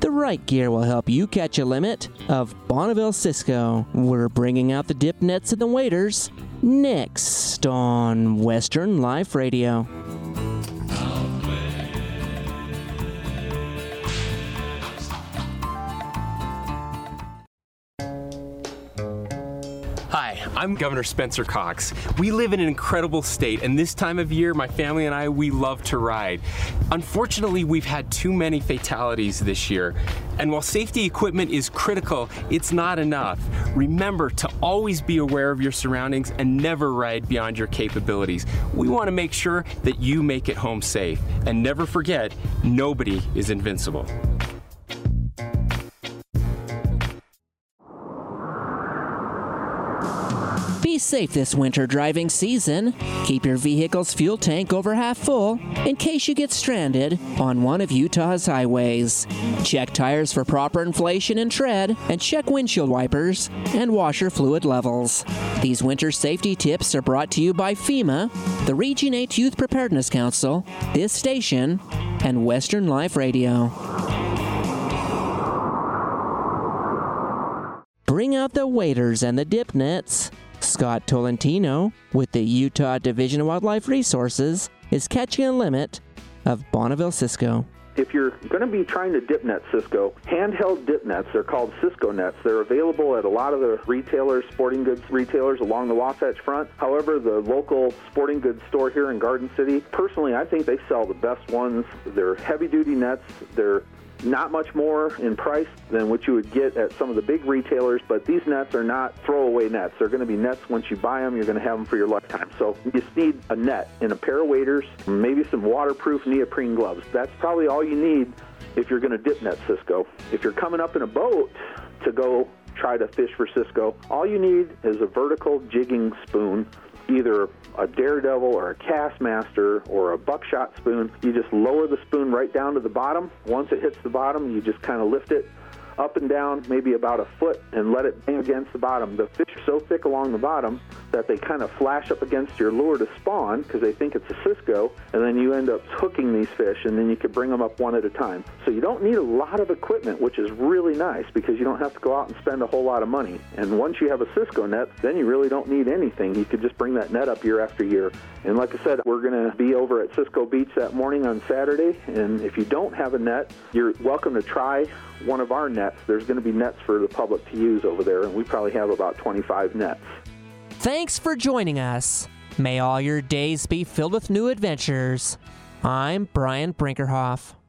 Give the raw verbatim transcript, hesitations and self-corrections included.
The right gear will help you catch a limit of Bonneville Cisco. We're bringing out the dip nets and the waders next on Western Life Radio. Hi, I'm Governor Spencer Cox. We live in an incredible state, and this time of year, my family and I, we love to ride. Unfortunately, we've had too many fatalities this year, and while safety equipment is critical, it's not enough. Remember to always be aware of your surroundings and never ride beyond your capabilities. We want to make sure that you make it home safe, and never forget, nobody is invincible. Be safe this winter driving season. Keep your vehicle's fuel tank over half full in case you get stranded on one of Utah's highways. Check tires for proper inflation and tread, and check windshield wipers and washer fluid levels. These winter safety tips are brought to you by FEMA, the Region eight Youth Preparedness Council, this station, and Western Life Radio. Bring out the waders and the dip nets. Scott Tolentino with the Utah Division of Wildlife Resources is catching a limit of Bonneville Cisco. If you're going to be trying to dip net Cisco, handheld dip nets, they're called Cisco nets. They're available at a lot of the retailers, sporting goods retailers along the Wasatch Front. However, the local sporting goods store here in Garden City, personally, I think they sell the best ones. They're heavy-duty nets. They're not much more in price than what you would get at some of the big retailers, but these nets are not throwaway nets. They're going to be nets once you buy them, you're going to have them for your lifetime. So you just need a net and a pair of waders, maybe some waterproof neoprene gloves. That's probably all you need if you're going to dip net Cisco. If you're coming up in a boat to go try to fish for Cisco, all you need is a vertical jigging spoon, either a Daredevil or a Castmaster or a buckshot spoon. You just lower the spoon right down to the bottom. Once it hits the bottom, you just kind of lift it up and down maybe about a foot and let it bang against the bottom. The fish are so thick along the bottom that they kind of flash up against your lure to spawn because they think it's a Cisco, and then you end up hooking these fish, and then you can bring them up one at a time. So you don't need a lot of equipment, which is really nice because you don't have to go out and spend a whole lot of money. And once you have a Cisco net, then you really don't need anything. You could just bring that net up year after year. And like I said, we're going to be over at Cisco Beach that morning on Saturday, and if you don't have a net, you're welcome to try one of our nets. There's going to be nets for the public to use over there, and we probably have about twenty-five nets. Thanks for joining us. May all your days be filled with new adventures. I'm Brian Brinkerhoff.